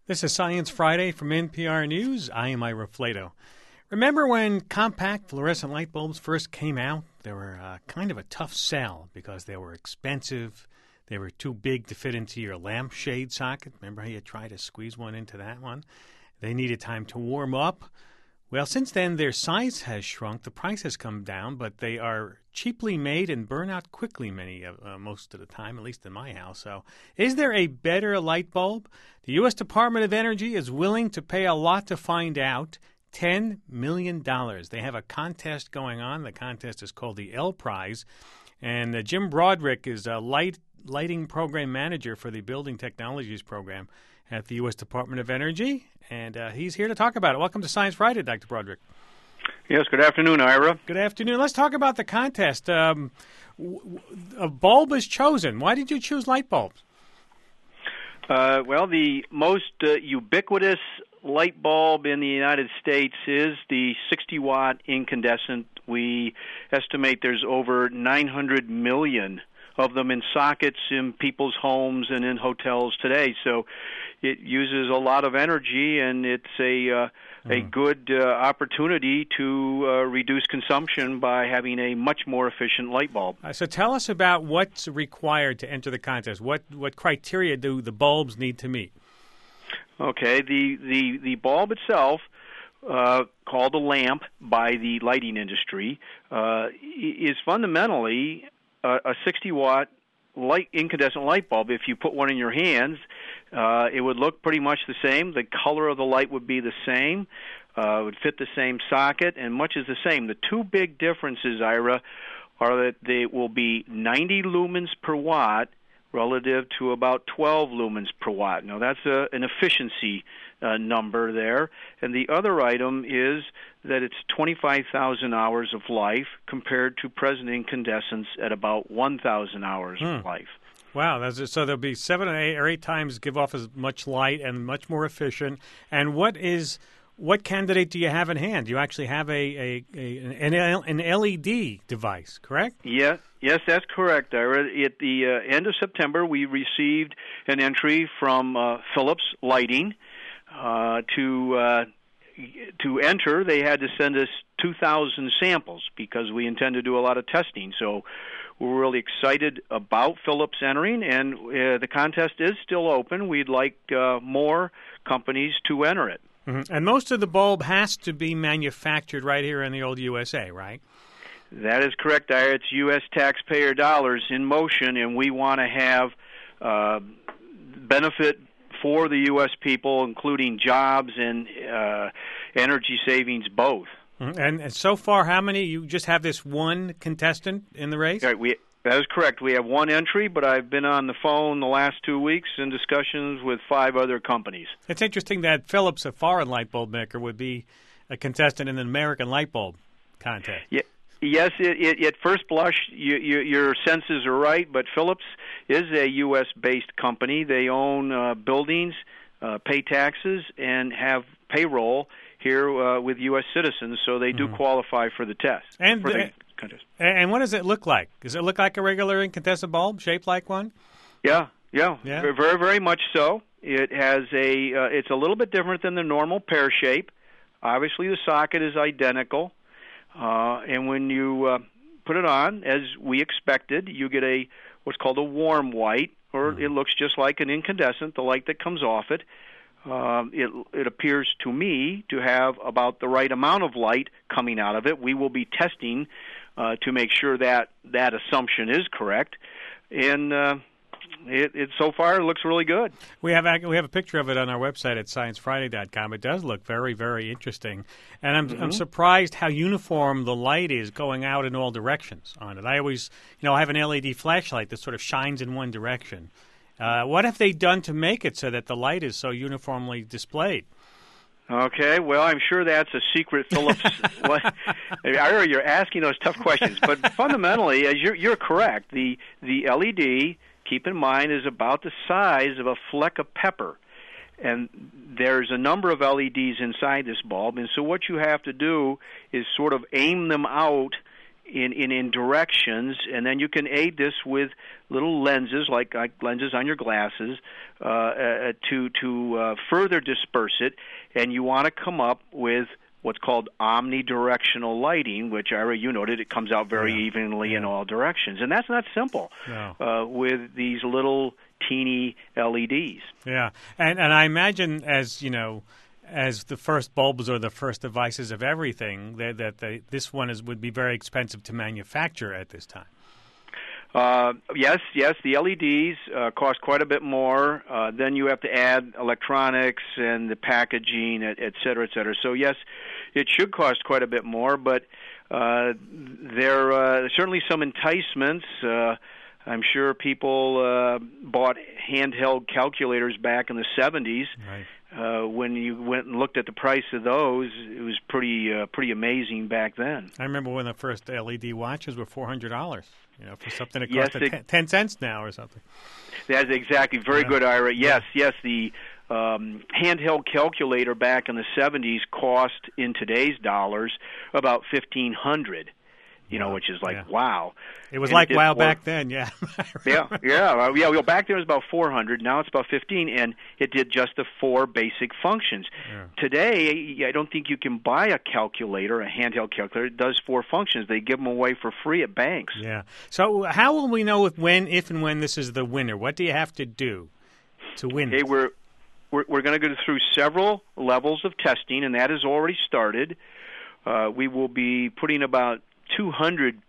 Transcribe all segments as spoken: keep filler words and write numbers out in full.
This is Science Friday from N P R News. I am Ira Flato. Remember when compact fluorescent light bulbs first came out? They were uh, kind of a tough sell because they were expensive. They were too big to fit into your lampshade socket. Remember how you tried to squeeze one into that one? They needed time to warm up. Well, since then, their size has shrunk. The price has come down, but they are cheaply made and burn out quickly many of, uh, most of the time, at least in my house. So is there a better light bulb? The U S Department of Energy is willing to pay a lot to find out. ten million dollars. They have a contest going on. The contest is called the L Prize. And uh, Jim Broderick is a light lighting program manager for the Building Technologies program at the U S Department of Energy. And uh, he's here to talk about it. Welcome to Science Friday, Doctor Broderick. Yes, good afternoon, Ira. Good afternoon. Let's talk about the contest. Um, a bulb is chosen. Why did you choose light bulbs? Uh, well, the most uh, ubiquitous light bulb in the United States is the sixty watt incandescent. We estimate there's over nine hundred million of them in sockets in people's homes and in hotels today. So it uses a lot of energy, and it's a uh, a good uh, opportunity to uh, reduce consumption by having a much more efficient light bulb. Uh, so tell us about what's required to enter the contest. What what criteria do the bulbs need to meet? Okay, the the, the bulb itself, uh, called a lamp by the lighting industry, uh, is fundamentally a, a sixty watt light incandescent light bulb. If you put one in your hands, uh, it would look pretty much the same. The color of the light would be the same. Uh, it would fit the same socket, and much is the same. The two big differences, Ira, are that they will be ninety lumens per watt relative to about twelve lumens per watt. Now, that's a, an efficiency uh, number there. And the other item is that it's twenty-five thousand hours of life compared to present incandescents at about one thousand hours hmm. of life. Wow. That's, so there'll be seven or eight, or eight times give off as much light and much more efficient. And what is what candidate do you have in hand? You actually have a, a, a an, an L E D device, correct? Yeah. Yes, that's correct. At the uh, end of September, we received an entry from uh, Philips Lighting. Uh, to uh, to enter, they had to send us two thousand samples because we intend to do a lot of testing. So we're really excited about Philips entering, and uh, the contest is still open. We'd like uh, more companies to enter it. Mm-hmm. And most of the bulb has to be manufactured right here in the old U S A, right? That is correct, Ira. It's U S taxpayer dollars in motion, and we want to have uh, benefit for the U S people, including jobs and uh, energy savings both. Mm-hmm. And, and so far, how many? You just have this one contestant in the race? Right, we, that is correct. We have one entry, but I've been on the phone the last two weeks in discussions with five other companies. It's interesting that Philips, a foreign light bulb maker, would be a contestant in an American light bulb contest. Yeah. Yes, it, it, at first blush, you, you, your senses are right, but Philips is a U S based company. They own uh, buildings, uh, pay taxes, and have payroll here uh, with U S citizens, so they do mm-hmm. qualify for the test. And, for the uh, contest. And what does it look like? Does it look like a regular incandescent bulb, shaped like one? Yeah, yeah, yeah. very, very much so. It has a, uh, it's a little bit different than the normal pear shape. Obviously, the socket is identical. Uh, and when you uh, put it on, as we expected, you get a what's called a warm white, or mm-hmm. it looks just like an incandescent, the light that comes off it. Um, it. It appears to me to have about the right amount of light coming out of it. We will be testing uh, to make sure that that assumption is correct. And uh, It, it so far it looks really good. We have we have a picture of it on our website at science friday dot com. It does look very, very interesting, and I'm mm-hmm. I'm surprised how uniform the light is going out in all directions on it. I always, you know, I have an L E D flashlight that sort of shines in one direction. Uh, what have they done to make it so that the light is so uniformly displayed? Okay, well, I'm sure that's a secret Philips. what, Ira, you're asking those tough questions, but fundamentally, as you're, you're correct, the the L E D, keep in mind, is about the size of a fleck of pepper. And there's a number of L E Ds inside this bulb, and so what you have to do is sort of aim them out in, in, in directions, and then you can aid this with little lenses, like, like lenses on your glasses, uh, uh, to to uh, further disperse it. And you want to come up with what's called omnidirectional lighting, which, Ira, you noted, it comes out very yeah. evenly yeah. in all directions. And that's not simple no. uh, with these little teeny L E Ds. Yeah, and and I imagine, as you know, as the first bulbs or the first devices of everything, that, that they, this one is would be very expensive to manufacture at this time. Uh, yes, yes, the L E Ds uh, cost quite a bit more. Uh, then you have to add electronics and the packaging, et, et cetera, et cetera. So, yes, it should cost quite a bit more, but uh, there are uh, certainly some enticements. Uh, I'm sure people uh, bought handheld calculators back in the seventies. Right. Uh, when you went and looked at the price of those, it was pretty uh, pretty amazing back then. I remember when the first L E D watches were four hundred dollars. You know, for something that yes, cost it, ten, ten cents now or something. That's exactly very yeah. good, Ira. Yes, yeah. yes. The um, handheld calculator back in the seventies cost in today's dollars about fifteen hundred dollars. You know, which is like, yeah. wow. It was and like it wow for, back then, yeah. yeah, yeah, well, yeah. Well, back then it was about four hundred. Now it's about fifteen, and it did just the four basic functions. Yeah. Today, I don't think you can buy a calculator, a handheld calculator. It does four functions. They give them away for free at banks. Yeah. So how will we know if when, if and when this is the winner? What do you have to do to win? Okay, we're we're, we're going to go through several levels of testing, and that has already started. Uh, we will be putting about two hundred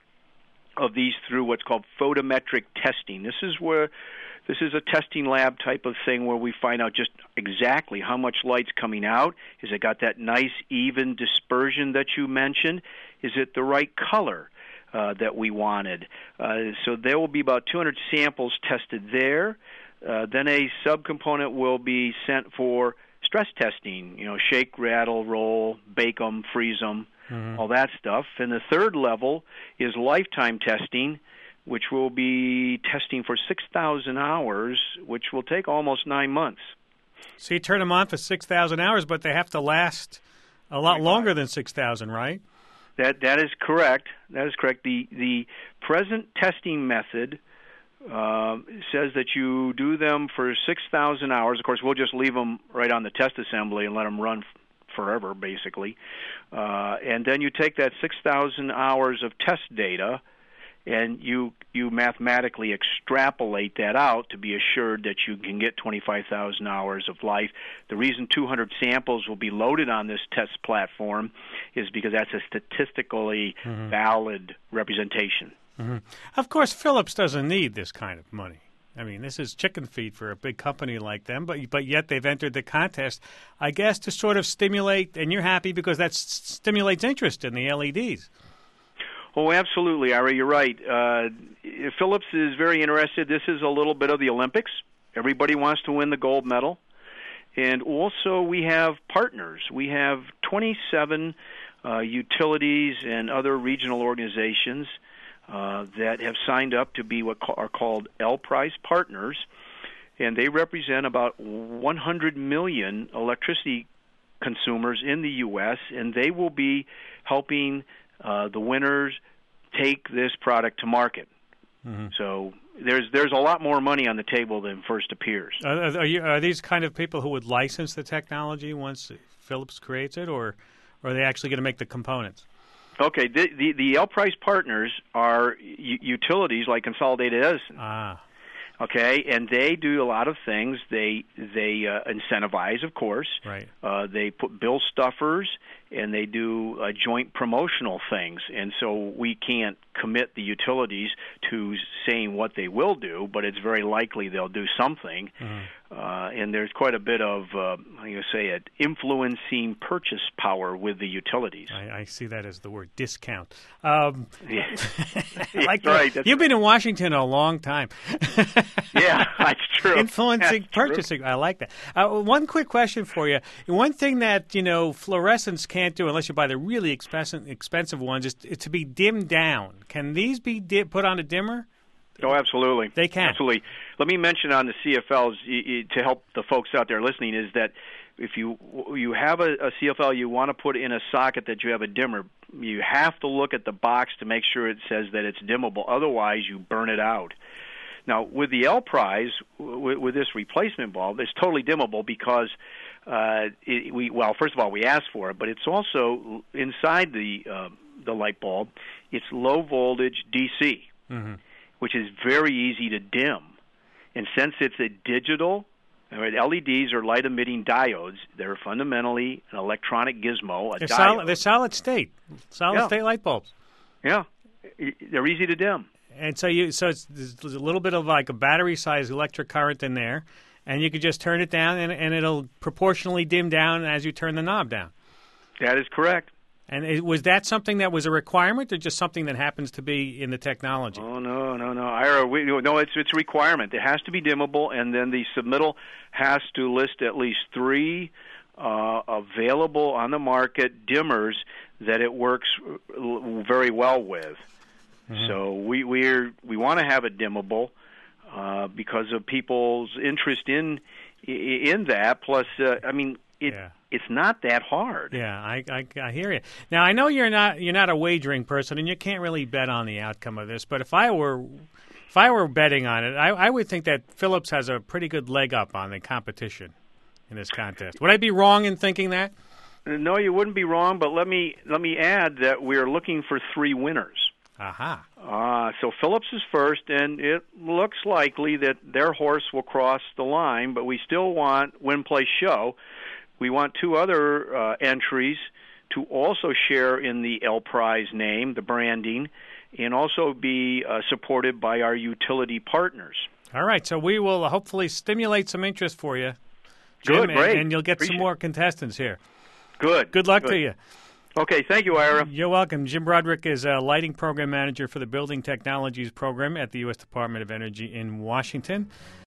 of these through what's called photometric testing. This is where this is a testing lab type of thing where we find out just exactly how much light's coming out. Is it got that nice even dispersion that you mentioned? Is it the right color uh, that we wanted? Uh, so there will be about two hundred samples tested there. Uh, then a subcomponent will be sent for stress testing, you know, shake, rattle, roll, bake them, freeze them, mm-hmm. all that stuff. And the third level is lifetime testing, which will be testing for six thousand hours, which will take almost nine months. So you turn them on for six thousand hours, but they have to last a lot longer than six thousand, right? That That is correct. That is correct. The, the present testing method Uh, says that you do them for six thousand hours. Of course, we'll just leave them right on the test assembly and let them run f- forever, basically. Uh, and then you take that six thousand hours of test data and you you mathematically extrapolate that out to be assured that you can get twenty-five thousand hours of life. The reason two hundred samples will be loaded on this test platform is because that's a statistically mm-hmm. valid representation. Mm-hmm. Of course, Philips doesn't need this kind of money. I mean, this is chicken feed for a big company like them, but but yet they've entered the contest, I guess, to sort of stimulate, and you're happy because that s- stimulates interest in the L E Ds. Oh, absolutely, Ira, you're right. Uh, Philips is very interested. This is a little bit of the Olympics. Everybody wants to win the gold medal. And also we have partners. We have twenty-seven uh, utilities and other regional organizations Uh, that have signed up to be what ca- are called L-Price partners, and they represent about one hundred million electricity consumers in the U S, and they will be helping uh, the winners take this product to market. Mm-hmm. So there's there's a lot more money on the table than first appears. Are, are, you, are these kind of people who would license the technology once Philips creates it, or, or are they actually going to make the components? Okay, the the, the L-Price partners are u- utilities like Consolidated Edison. Ah. Okay, and they do a lot of things. They they uh, incentivize, of course. Right. Uh, they put bill stuffers, and they do uh, joint promotional things. And so we can't commit the utilities to saying what they will do, but it's very likely they'll do something. Mm-hmm. Uh, and there's quite a bit of, uh, how you say it, influencing purchase power with the utilities. I, I see that as the word discount. Um, yeah. like right. You've been in Washington a long time. Yeah, that's true. Influencing that's purchasing. True. I like that. Uh, one quick question for you. One thing that, you know, fluorescents can't do unless you buy the really expensive, expensive ones is, is to be dimmed down. Can these be di- put on a dimmer? Oh, absolutely. They can. Absolutely. Let me mention on the C F Ls to help the folks out there listening is that if you you have a, a C F L you want to put in a socket that you have a dimmer, you have to look at the box to make sure it says that it's dimmable. Otherwise, you burn it out. Now, with the L Prize, with, with this replacement bulb, it's totally dimmable because uh, it, we well, first of all, we asked for it, but it's also inside the uh, the light bulb. It's low voltage D C, mm-hmm. which is very easy to dim, and since it's a digital. Right, L E Ds are light-emitting diodes. They're fundamentally an electronic gizmo, a they're diode. Solid, they're solid state, solid yeah. state light bulbs. Yeah, they're easy to dim. And so you, so it's there's a little bit of like a battery-sized electric current in there, and you could just turn it down, and, and it'll proportionally dim down as you turn the knob down. That is correct. And it, was that something that was a requirement, or just something that happens to be in the technology? Oh no, no, no, Ira, we, no, it's it's a requirement. It has to be dimmable, and then the submittal has to list at least three uh, available on the market dimmers that it works very well with. Mm-hmm. So we we're, we want to have it dimmable uh, because of people's interest in in that. Plus, uh, I mean, it. Yeah. It's not that hard. Yeah, I, I I hear you. Now I know you're not you're not a wagering person, and you can't really bet on the outcome of this. But if I were if I were betting on it, I, I would think that Philips has a pretty good leg up on the competition in this contest. Would I be wrong in thinking that? No, you wouldn't be wrong. But let me let me add that we're looking for three winners. Aha. Uh, so Philips is first, and it looks likely that their horse will cross the line. But we still want Win Play Show. We want two other uh, entries to also share in the L Prize name, the branding, and also be uh, supported by our utility partners. All right, so we will hopefully stimulate some interest for you, Jim, Good, great. And, and you'll get Appreciate some more contestants here. Good. Good luck Good. to you. Okay, thank you, Ira. You're welcome. Jim Broderick is a lighting program manager for the Building Technologies program at the U S Department of Energy in Washington.